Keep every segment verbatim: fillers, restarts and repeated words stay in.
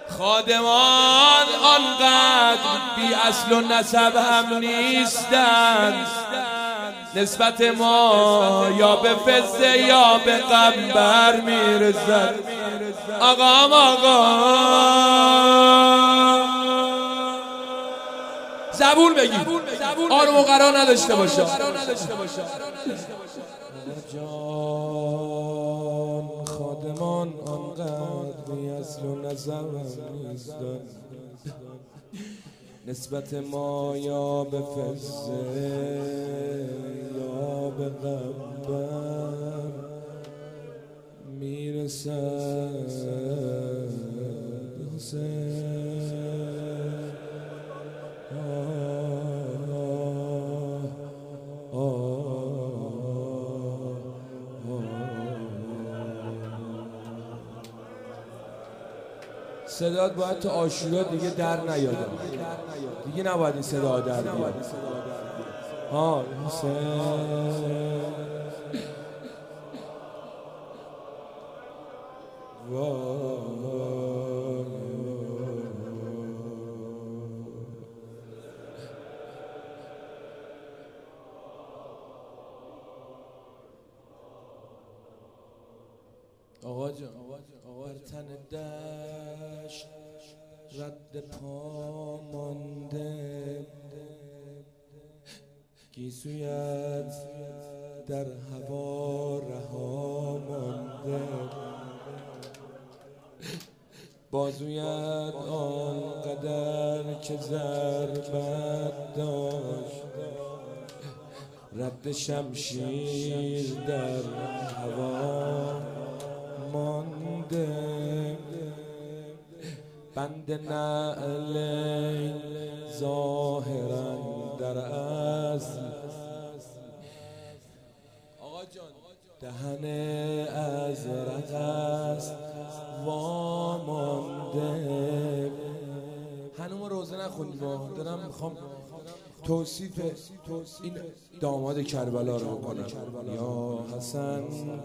خادمان آنقدر بی اصل و نسب هم نیستند، نسبت ما یا به فزه یا به قنبر میرسد. آقام آقا زبون بگی، آروم و قرار نداشته باشه. جان خادمان آنقدر بی اصل و نسب نیستند، نسبت ما یا به فزه یا به قنبر میرسد. حسین صدات باید تو آشورا دیگه در نیاده، دیگه نباید این صدا در بیاد. ها حسین آقا جان بر تن دشت رد پا مانده، گیسویت در هوا رها مانده، بازویت آنقدر که ضربت داشت، رد شمشیر در هوا مانده، بند نعل ظاهرا در اصل آقا جان دهن ازرق است وامانده. هنوز روزه نخوندیم، دارم میخوام توصیف این داماد کربلا رو بکنم. یا حسن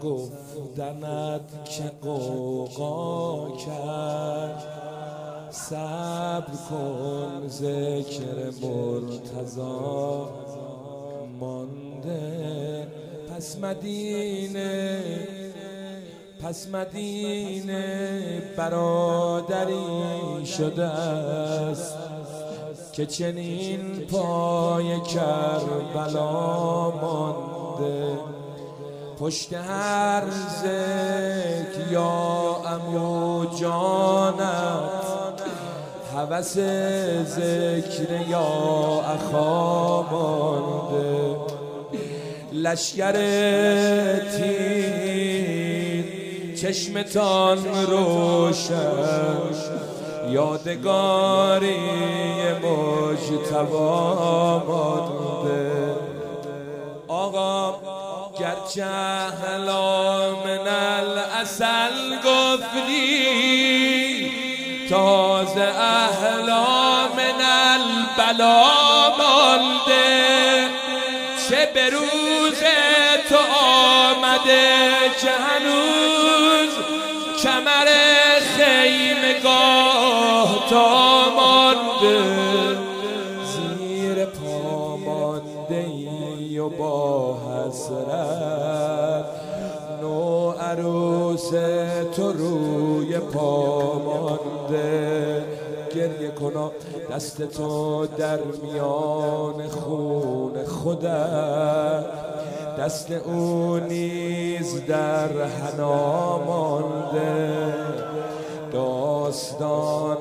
گفتنت که قوقا کرد، صبر کن ذکر مرتضا مانده. پس مدینه پس مدینه برادری شده است که چنین پای کربلا مانده. پشت هر ذکر یا عمو جانت، هوس ذکر یا اخا مانده. لشکر تیر چشمتان روشن، یادگاری مجتبی مانده. آقا گرچه احلا من العسل گفتی، تازه احلا من البلا مانده. چه به روز تو آمده که هنوز کمر خیمگاه تا مانده. زیر پا مانده ای و با حسرت، نو عروس تو روی پا مانده. گریه کنا دست تو در میان خون خودت، دست او نیز در حنا مانده. داستان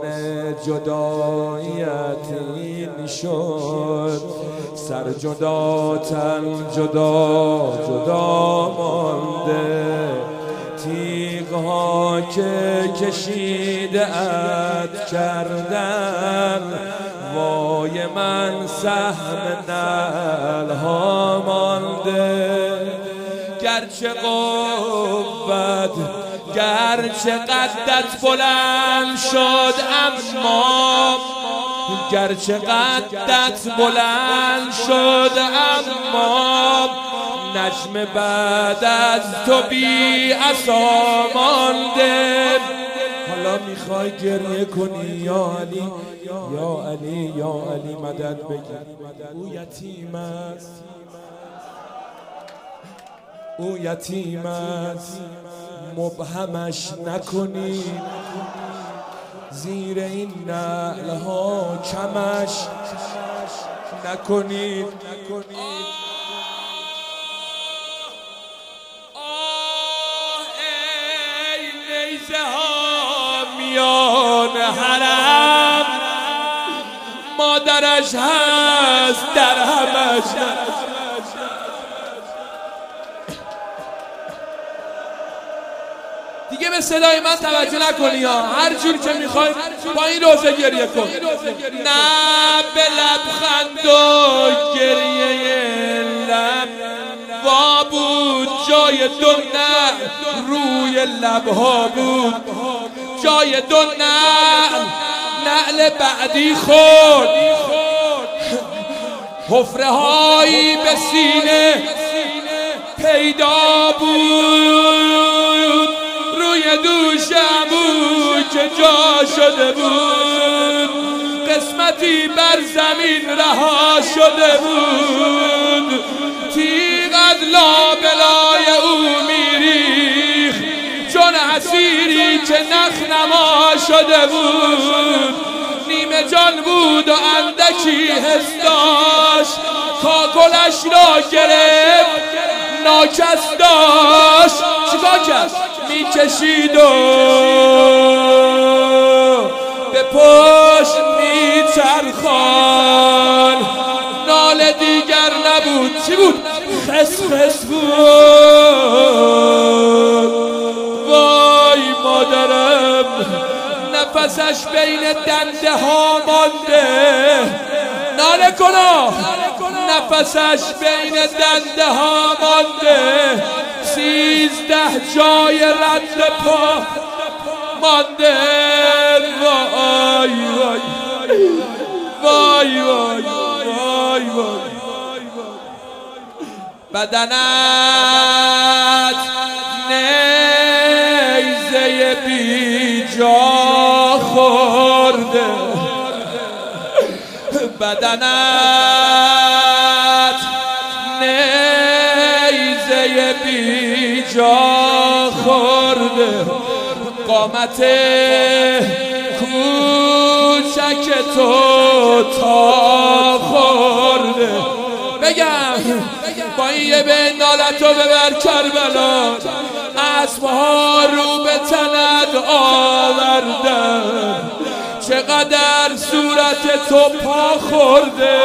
جداییت این شد، سر جدا تن جدا جدا مانده. تیغ‌ها که کشیده ات کردن، وای من سهم نعل‌ها مانده. گرچه قوت گرچه قدت بلند شد، اما گرچه قدت بلند شد، اما نجم بعد از تو بی عصا مانده. حالا یا میخوای گریه کنی یا علی یا علی یا علی مدد بگیر. او یتیم است، او یتیم است، مبهمش نکنید، زیر این نعل ها کمش نکنید. آه ای نیزه ها میان حرم، مادرش هست در همش. دیگه به صدای من توجه نکنی ها، هر جور که میخوای با این روزه گریه کن. نه به لبخند و گریه لب وا بود، جای دو نه روی لبها بود، جای دو نه نعل بعدی خورد، حفره هایی به سینه پیدا بود، روی دوشم بود که جا شده بود، قسمتی بر زمین رها شده بود، تیغ از لابلای او میریخ چون اسیری که نخنما شده بود، نیمه جان بود و اندکی حس داشت، کاکلش را گرفت ناکس داشت، چیکار کرد؟ میکشید و به پشت میچرخان، ناله دیگر نبود، چی بود؟ خس خس بود. وای مادرم، نفسش بین دنده ها مانده، ناله کنا، نفسش بین دنده ها مانده، سیزده جای رد پا مانده. وای وای وای وای وای وای بدنت نیزه بی جا خورده، بدنت نیزه بی جا خورده، قامت کوچک تو تا خورده. بگم با این یه به نالتو ببر کربلا، اسبها رو به تنت آوردن، چقدر صورت تو پا خورده.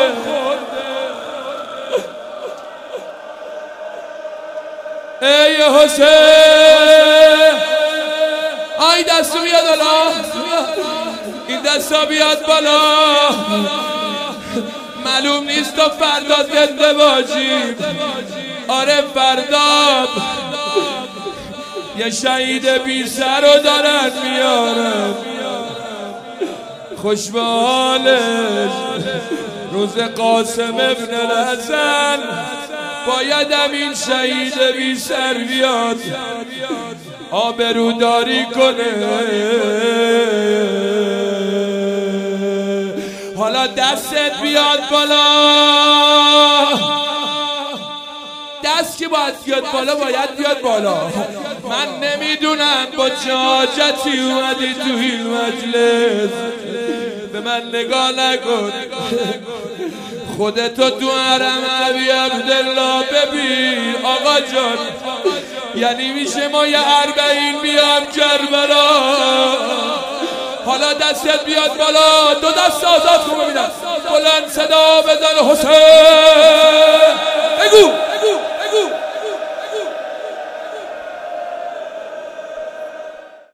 ای حسین، آی دستو بیاد بالا، این دستا بیاد بالا، معلوم نیست تو فردا زنده باشی. آره فردا یه شهید بی سر رو دارن میارن، خوش به حالش روز قاسم ابن الحسن، بایدم این شهید بی سر بیاد آبروداری کنه. حالا دستت بیاد بالا، دست که باید بیاد بالا باید بیاد بالا. من نمیدونم با چه حاجتی اومدی تو این مجلس، به من نگاه نکن، خودتو تو حرم ابی عبدالله ببین. آقا جان یعنی میشه ما یه اربعین بیام کربلا؟ حالا دستت بیاد بالا، دو دست آزاد کن ببینم، بلند صدا بزن حسین.